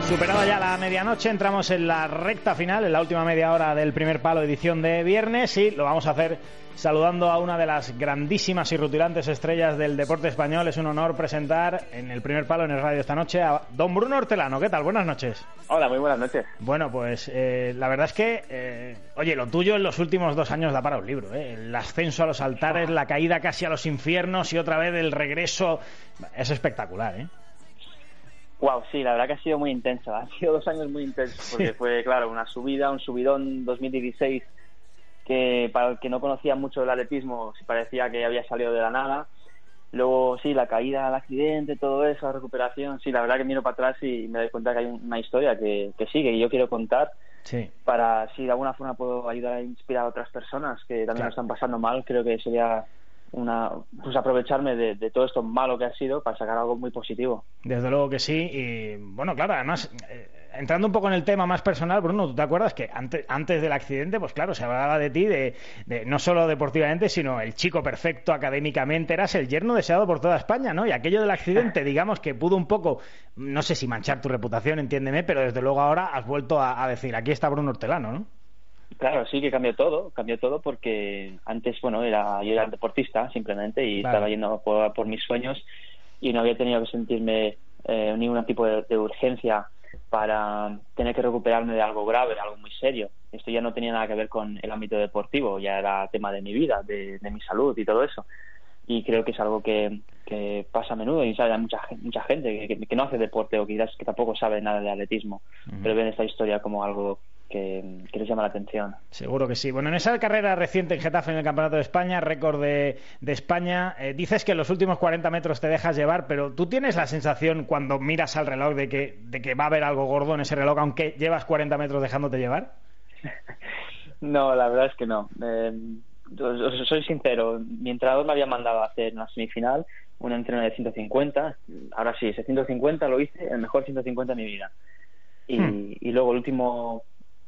Superada ya la medianoche, entramos en la recta final, en la última media hora del primer palo, edición de viernes, y lo vamos a hacer saludando a una de las grandísimas y rutilantes estrellas del deporte español. Es un honor presentar en el primer palo en el radio esta noche a don Bruno Hortelano. ¿Qué tal? Buenas noches. Hola, muy buenas noches. Bueno, pues la verdad es que, oye, lo tuyo en los últimos 2 años da para un libro, ¿eh? El ascenso a los altares, la caída casi a los infiernos y otra vez el regreso. Es espectacular, ¿eh? Wow, sí, la verdad que ha sido muy intenso. Han sido 2 años muy intensos porque fue, claro, una subida, un subidón 2016 que para el que no conocía mucho el atletismo se parecía que había salido de la nada. Luego, sí, la caída, el accidente, todo eso, la recuperación. Sí, la verdad que miro para atrás y me doy cuenta que hay una historia que sigue y yo quiero contar. Sí. Para, si de alguna forma puedo ayudar a inspirar a otras personas que también lo están pasando mal, creo que sería pues aprovecharme de todo esto malo que ha sido para sacar algo muy positivo. Desde luego que sí. Y bueno, claro, además entrando un poco en el tema más personal, Bruno, ¿tú te acuerdas que antes del accidente, pues claro, se hablaba de ti de no solo deportivamente, sino el chico perfecto académicamente? Eras el yerno deseado por toda España, ¿no? Y aquello del accidente, digamos que pudo un poco, no sé si manchar tu reputación, entiéndeme, pero desde luego ahora has vuelto a decir, aquí está Bruno Hortelano, ¿no? Claro, sí que cambió todo porque antes, bueno, yo era deportista simplemente y claro, estaba yendo por mis sueños y no había tenido que sentirme ningún tipo de urgencia para tener que recuperarme de algo grave, de algo muy serio. Esto ya no tenía nada que ver con el ámbito deportivo, ya era tema de mi vida, de mi salud y todo eso. Y creo que es algo que pasa a menudo y sabe a mucha gente que no hace deporte o quizás que tampoco sabe nada de atletismo, pero ven esta historia como algo que les llama la atención. Seguro que sí. Bueno, en esa carrera reciente en Getafe en el Campeonato de España, récord de España, dices que en los últimos 40 metros te dejas llevar, pero ¿tú tienes la sensación cuando miras al reloj de que va a haber algo gordo en ese reloj, aunque llevas 40 metros dejándote llevar? No, la verdad es que no. Soy sincero, mi entrenador me había mandado a hacer una semifinal, un entreno de 150. Ahora sí, ese 150 lo hice, el mejor 150 de mi vida. Y luego el último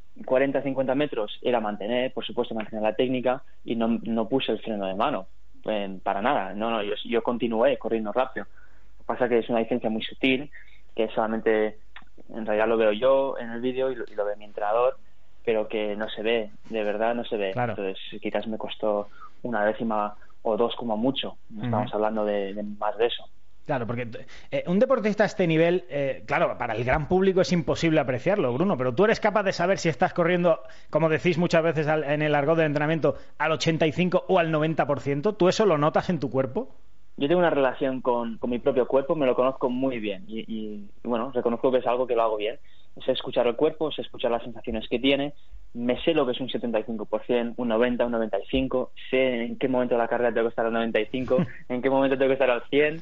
40-50 metros era mantener la técnica y no puse el freno de mano para nada. Yo continué corriendo rápido. Lo que pasa es que es una diferencia muy sutil que solamente en realidad lo veo yo en el vídeo y lo ve mi entrenador, pero que no se ve, de verdad no se ve. Claro. Entonces quizás me costó 1/10 o 2 como mucho. No estamos hablando de más de eso. Claro, porque un deportista a este nivel, claro, para el gran público es imposible apreciarlo, Bruno, pero tú eres capaz de saber si estás corriendo, como decís muchas veces en el argot del entrenamiento, al 85 o al 90%. ¿Tú eso lo notas en tu cuerpo? Yo tengo una relación con mi propio cuerpo, me lo conozco muy bien y bueno, reconozco que es algo que lo hago bien. Sé escuchar el cuerpo, sé escuchar las sensaciones que tiene, me sé lo que es un 75%, un 90, un 95, sé en qué momento de la carrera tengo que estar al 95, en qué momento tengo que estar al 100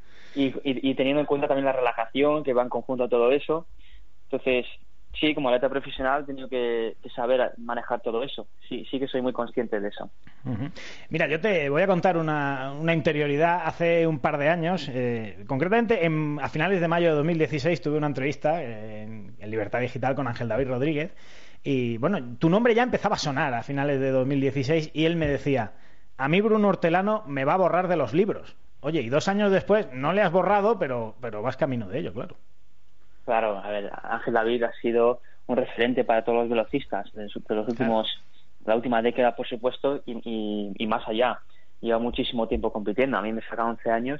y teniendo en cuenta también la relajación que va en conjunto a todo eso. Entonces, sí, como atleta profesional he tenido que saber manejar todo eso. Sí que soy muy consciente de eso. Mira, yo te voy a contar una interioridad. Hace un par de años, concretamente a finales de mayo de 2016, tuve una entrevista en Libertad Digital con Ángel David Rodríguez y, bueno, tu nombre ya empezaba a sonar a finales de 2016 y él me decía, a mí Bruno Hortelano me va a borrar de los libros. Oye, y 2 años después no le has borrado, pero vas camino de ello, claro. Claro, a ver, Ángel David ha sido un referente para todos los velocistas de los últimos, la última década, por supuesto, y más allá. Lleva muchísimo tiempo compitiendo. A mí me saca 11 años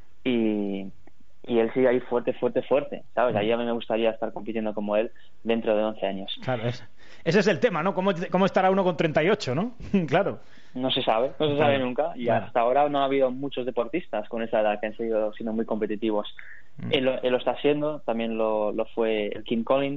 y él sigue ahí fuerte, ¿sabes? Ahí a mí me gustaría estar compitiendo como él dentro de 11 años. Claro, ese es el tema, ¿no? ¿Cómo estará uno con 38, ¿no? Claro. No se sabe nunca. Y hasta ahora no ha habido muchos deportistas con esa edad que han seguido siendo muy competitivos. Él lo está haciendo, también lo fue el Kim Collins,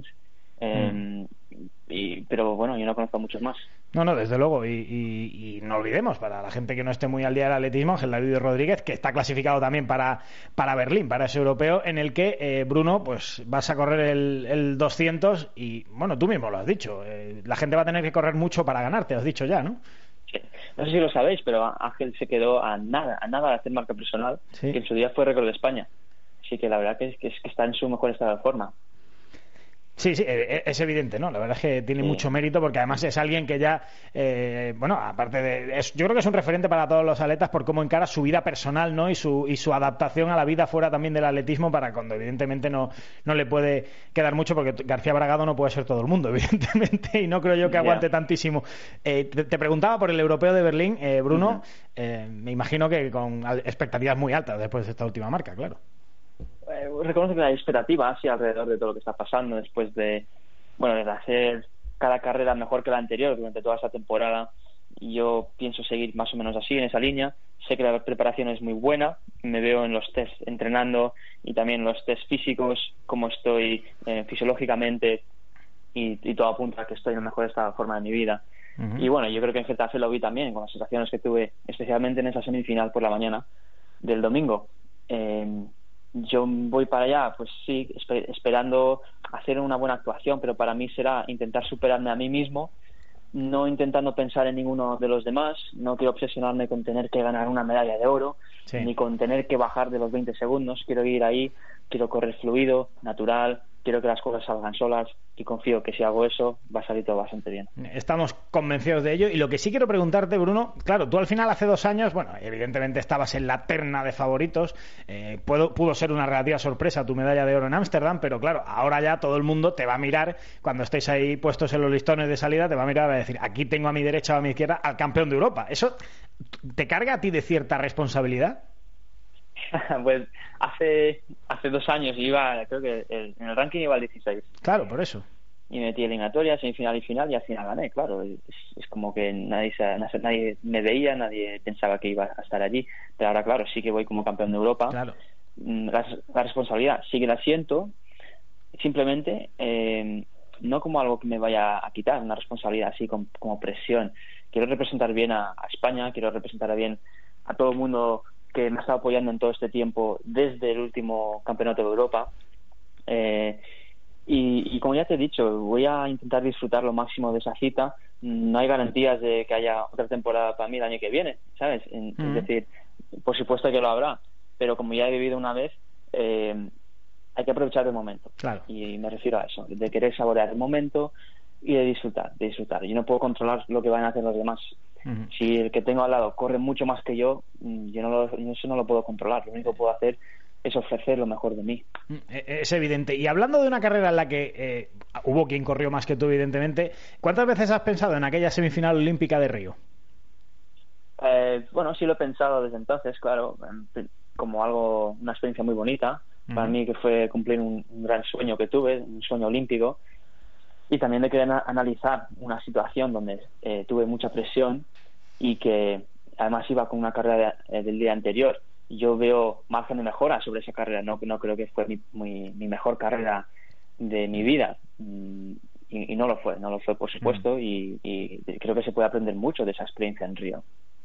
pero bueno, yo no conozco a muchos más. No, desde luego, y no olvidemos, para la gente que no esté muy al día del atletismo, Ángel David Rodríguez, que está clasificado también para Berlín, para ese europeo, en el que, Bruno, pues vas a correr el 200 y, bueno, tú mismo lo has dicho, la gente va a tener que correr mucho para ganarte, has dicho ya, ¿no? Sí. No sé si lo sabéis, pero Ángel se quedó a nada de hacer marca personal, sí, que en su día fue récord de España. Así que la verdad que está en su mejor estado de forma. Sí, sí, es evidente, ¿no? La verdad es que tiene mucho mérito porque además es alguien que ya, bueno, aparte de... yo creo que es un referente para todos los atletas por cómo encara su vida personal, ¿no? Y su adaptación a la vida fuera también del atletismo para cuando evidentemente no le puede quedar mucho porque García Bragado no puede ser todo el mundo, evidentemente, y no creo yo que aguante tantísimo. Te preguntaba por el europeo de Berlín, Bruno, me imagino que con expectativas muy altas después de esta última marca, claro. Reconozco que hay expectativas alrededor de todo lo que está pasando después de hacer cada carrera mejor que la anterior durante toda esta temporada. Yo pienso seguir más o menos así, en esa línea. Sé que la preparación es muy buena, me veo en los test entrenando y también en los test físicos, cómo estoy fisiológicamente y todo apunta a que estoy en la mejor estado de forma de mi vida. Y bueno, yo creo que en Getafe lo vi también con las sensaciones que tuve, especialmente en esa semifinal por la mañana del domingo. Yo voy para allá, pues sí, esperando hacer una buena actuación, pero para mí será intentar superarme a mí mismo, no intentando pensar en ninguno de los demás. No quiero obsesionarme con tener que ganar una medalla de oro, ni con tener que bajar de los 20 segundos. Quiero ir ahí, quiero correr fluido, natural, quiero que las cosas salgan solas y confío que si hago eso va a salir todo bastante bien. Estamos convencidos de ello y lo que sí quiero preguntarte, Bruno, claro, tú al final hace 2 años, bueno, evidentemente estabas en la terna de favoritos, pudo ser una relativa sorpresa tu medalla de oro en Ámsterdam, pero claro, ahora ya todo el mundo te va a mirar, cuando estéis ahí puestos en los listones de salida, te va a mirar y va a decir, aquí tengo a mi derecha o a mi izquierda al campeón de Europa. ¿Eso te carga a ti de cierta responsabilidad? Pues hace 2 años creo que en el ranking iba al 16. Claro, por eso. Y me metí eliminatoria, semifinal y final, y al final gané, claro. Es como que nadie me veía, nadie pensaba que iba a estar allí. Pero ahora, claro, sí que voy como campeón de Europa. Claro. La responsabilidad sí que la siento, simplemente no como algo que me vaya a quitar, una responsabilidad así como presión. Quiero representar bien a España, quiero representar bien a todo el mundo que me ha estado apoyando en todo este tiempo desde el último campeonato de Europa. Y como ya te he dicho, voy a intentar disfrutar lo máximo de esa cita. No hay garantías de que haya otra temporada para mí el año que viene, ¿sabes? Es decir, por supuesto que lo habrá, pero como ya he vivido una vez, hay que aprovechar el momento. Claro. Y me refiero a eso, de querer saborear el momento y de disfrutar. Yo no puedo controlar lo que van a hacer los demás. Si el que tengo al lado corre mucho más que yo, eso no lo puedo controlar. Lo único que puedo hacer es ofrecer lo mejor de mí. Es evidente. Y hablando de una carrera en la que hubo quien corrió más que tú, evidentemente, ¿cuántas veces has pensado en aquella semifinal olímpica de Río? Bueno, sí lo he pensado desde entonces, claro, como una experiencia muy bonita. Para mí, que fue cumplir un gran sueño que tuve, un sueño olímpico. Y también de querer analizar una situación donde tuve mucha presión y que además iba con una carrera del día anterior. Yo veo margen de mejora sobre esa carrera. No creo que fue mi mejor carrera de mi vida. Y no lo fue, por supuesto. Y creo que se puede aprender mucho de esa experiencia en Río.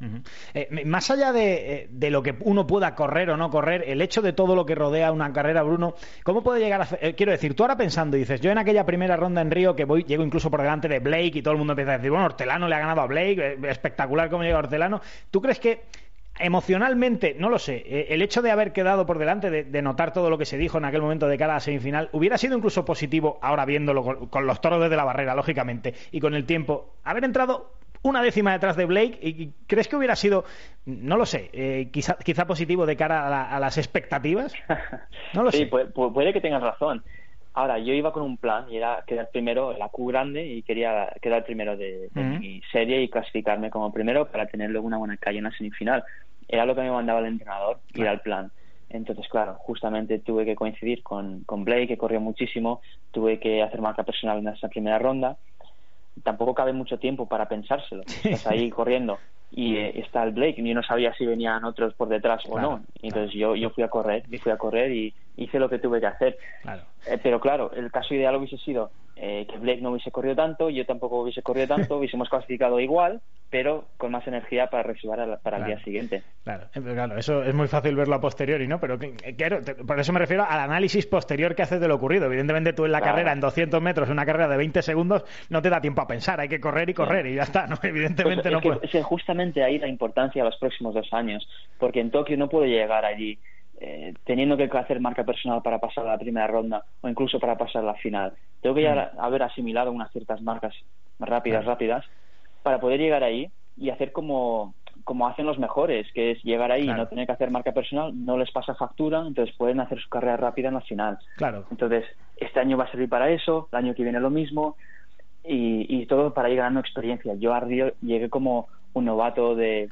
Más allá de lo que uno pueda correr o no correr, el hecho de todo lo que rodea una carrera, Bruno, ¿cómo puede llegar a quiero decir, tú ahora pensando, dices, yo en aquella primera ronda en Río que llego incluso por delante de Blake y todo el mundo empieza a decir, bueno, Hortelano le ha ganado a Blake, espectacular cómo llega Hortelano. ¿Tú crees que emocionalmente, no lo sé, el hecho de haber quedado por delante, de notar todo lo que se dijo en aquel momento de cara a la semifinal, hubiera sido incluso positivo, ahora viéndolo con los toros desde la barrera, lógicamente, y con el tiempo, haber entrado una décima detrás de Blake? ¿Y crees que hubiera sido, no lo sé, quizá positivo de cara a las expectativas? No lo sé. Sí, puede que tengas razón. Ahora, yo iba con un plan y era quedar primero en la Q grande y quería quedar primero de mi serie y clasificarme como primero para tener luego una buena calle en la semifinal. Era lo que me mandaba el entrenador, ir al plan. Entonces, claro, justamente tuve que coincidir con Blake, que corrió muchísimo, tuve que hacer marca personal en esa primera ronda. Tampoco cabe mucho tiempo para pensárselo. Estás ahí corriendo y está el Blake y yo no sabía si venían otros por detrás o no. Entonces yo fui a correr y hice lo que tuve que hacer. Pero claro, el caso ideal hubiese sido que Blake no hubiese corrido tanto, yo tampoco hubiese corrido tanto, hubiésemos clasificado igual, pero con más energía para reservar para el día siguiente. Claro, eso es muy fácil verlo a posteriori, ¿no? Pero por eso me refiero al análisis posterior que haces de lo ocurrido. Evidentemente tú en la carrera, en 200 metros, una carrera de 20 segundos, no te da tiempo a pensar, hay que correr y correr y ya está, ¿no? Evidentemente pues, no puede. Es justamente ahí la importancia de los próximos 2 años, porque en Tokio no puedo llegar allí teniendo que hacer marca personal para pasar a la primera ronda o incluso para pasar a la final. Tengo que ya haber asimilado unas ciertas marcas rápidas para poder llegar ahí y hacer como hacen los mejores, que es llegar ahí y no tener que hacer marca personal, no les pasa factura, entonces pueden hacer su carrera rápida en la final. Entonces, este año va a servir para eso, el año que viene lo mismo, y todo para ir ganando experiencia. Yo a Río llegué como un novato de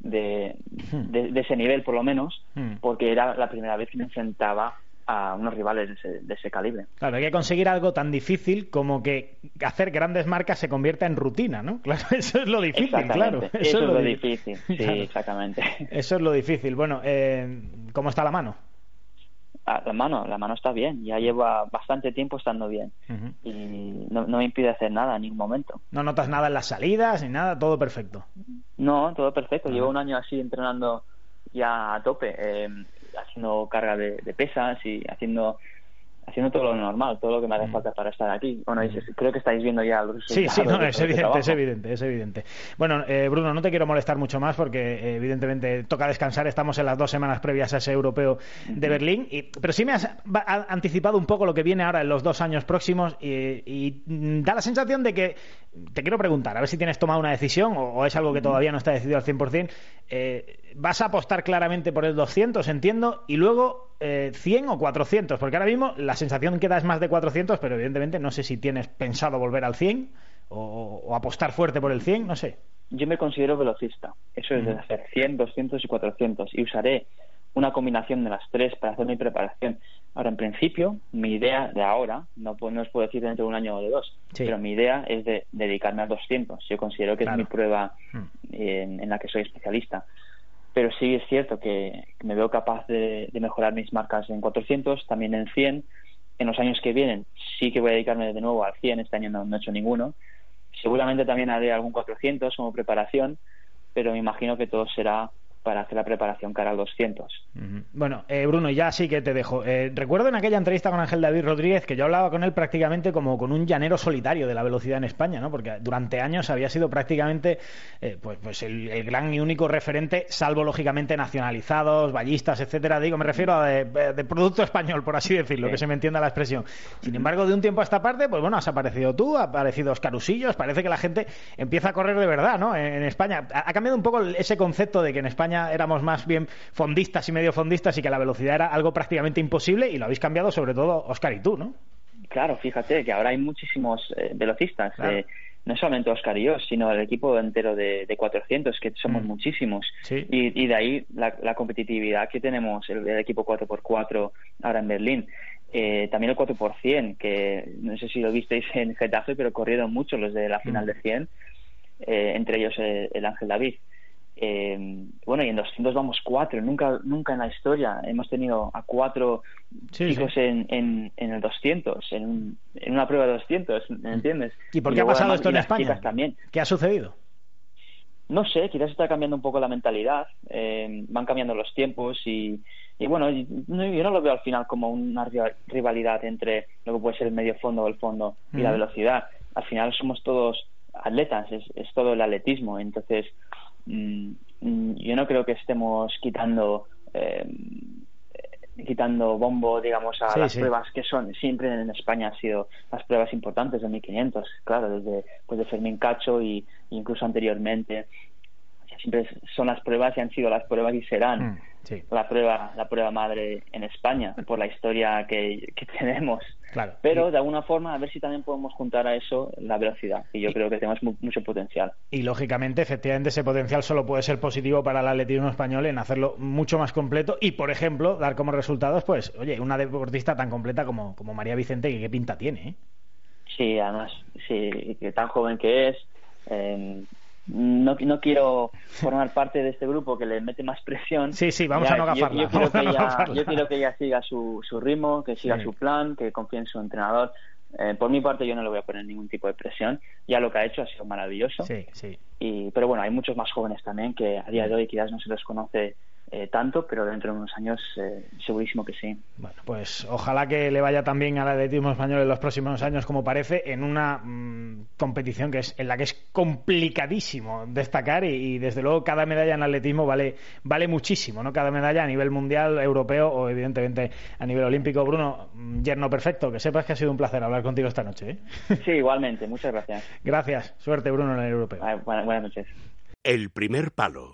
ese nivel, por lo menos, porque era la primera vez que me enfrentaba a unos rivales de ese calibre. Claro, hay que conseguir algo tan difícil como que hacer grandes marcas se convierta en rutina, ¿no? Claro, eso es lo difícil, claro. Eso es lo difícil, sí, claro. Exactamente. Eso es lo difícil. Bueno, ¿cómo está la mano? La mano está bien, ya lleva bastante tiempo estando bien y no me impide hacer nada en ningún momento. ¿No notas nada en las salidas ni nada? ¿Todo perfecto? No, todo perfecto. Llevo un año así entrenando ya a tope, haciendo carga de pesas y haciendo todo lo normal, todo lo que me hace falta para estar aquí. Bueno, creo que estáis viendo ya los resultados. Sí, no, es evidente. Bueno, Bruno, no te quiero molestar mucho más porque evidentemente toca descansar. Estamos en las 2 semanas previas a ese europeo de Berlín, pero sí me has anticipado un poco lo que viene ahora en los 2 años próximos y da la sensación de que, te quiero preguntar, a ver si tienes tomado una decisión o es algo que todavía no está decidido al 100%. Vas a apostar claramente por el 200, entiendo, y luego 100 o 400, porque ahora mismo la sensación que da es más de 400, pero evidentemente no sé si tienes pensado volver al 100 o apostar fuerte por el 100, no sé. Yo me considero velocista, eso es de hacer 100, 200 y 400, y usaré una combinación de las 3 para hacer mi preparación. Ahora, en principio, mi idea de ahora, no os puedo decir dentro de un año o de 2, pero mi idea es de dedicarme a 200. Yo considero que es mi prueba en la que soy especialista. Pero sí es cierto que me veo capaz de mejorar mis marcas en 400, también en 100. En los años que vienen sí que voy a dedicarme de nuevo al 100, este año no he hecho ninguno. Seguramente también haré algún 400 como preparación, pero me imagino que todo será para hacer la preparación cara al 200. Bueno, Bruno, ya sí que te dejo. Recuerdo en aquella entrevista con Ángel David Rodríguez que yo hablaba con él prácticamente como con un llanero solitario de la velocidad en España, ¿no? Porque durante años había sido prácticamente pues el gran y único referente, salvo lógicamente nacionalizados, ballistas, etcétera. Digo, me refiero a de producto español, por así decirlo, que se me entienda la expresión. Sin embargo, de un tiempo a esta parte, pues bueno, has aparecido tú, ha aparecido Óscar Usillos, parece que la gente empieza a correr de verdad, ¿no? En España ha cambiado un poco ese concepto de que en España éramos más bien fondistas y medio fondistas y que la velocidad era algo prácticamente imposible, y lo habéis cambiado sobre todo Óscar y tú, ¿no? Claro, fíjate que ahora hay muchísimos velocistas, claro. No solamente Óscar y yo, sino el equipo entero de 400, que somos muchísimos, sí. Y de ahí la competitividad que tenemos, el equipo 4x4 ahora en Berlín. También el 4x100, que no sé si lo visteis en Getafe, pero corrieron mucho los de la final de 100, entre ellos el Ángel David. Bueno, y en 200 vamos 4, nunca en la historia hemos tenido a 4 chicos en el 200, en una prueba de 200, ¿me entiendes? ¿Y por qué ha pasado esto en España? También. ¿Qué ha sucedido? No sé, quizás está cambiando un poco la mentalidad, van cambiando los tiempos y bueno, yo no lo veo al final como una rivalidad entre lo que puede ser el medio fondo o el fondo y la velocidad. Al final somos todos atletas, es todo el atletismo, entonces yo no creo que estemos quitando bombo, digamos, a las pruebas que son siempre en España han sido las pruebas importantes de 1500, claro, desde de Fermín Cacho y incluso anteriormente. Siempre son las pruebas y han sido las pruebas y serán la prueba madre en España por la historia que tenemos. Claro. Pero de alguna forma a ver si también podemos juntar a eso la velocidad, y yo creo que tenemos mucho potencial. Y lógicamente, efectivamente, ese potencial solo puede ser positivo para el atletismo español en hacerlo mucho más completo y, por ejemplo, dar como resultados, pues, oye, una deportista tan completa como María Vicente, que qué pinta tiene, ¿eh? Sí, además, sí, que tan joven que es. No quiero formar parte de este grupo que le mete más presión. Sí, vamos a no gafarla. Yo quiero que ella siga su ritmo, que siga su plan, que confíe en su entrenador. Por mi parte yo no le voy a poner ningún tipo de presión. Ya lo que ha hecho ha sido maravilloso. Sí. Pero bueno, hay muchos más jóvenes también que a día de hoy quizás no se les conoce tanto, pero dentro de unos años segurísimo que sí. Bueno, pues ojalá que le vaya tan bien al atletismo español en los próximos años como parece, en una competición en la que es complicadísimo destacar y desde luego cada medalla en atletismo vale muchísimo, ¿no? Cada medalla a nivel mundial, europeo o evidentemente a nivel olímpico. Bruno, yerno perfecto, que sepas que ha sido un placer hablar contigo esta noche, ¿eh? Sí, igualmente, muchas gracias. Gracias, suerte Bruno en el europeo. Buenas noches. El primer palo.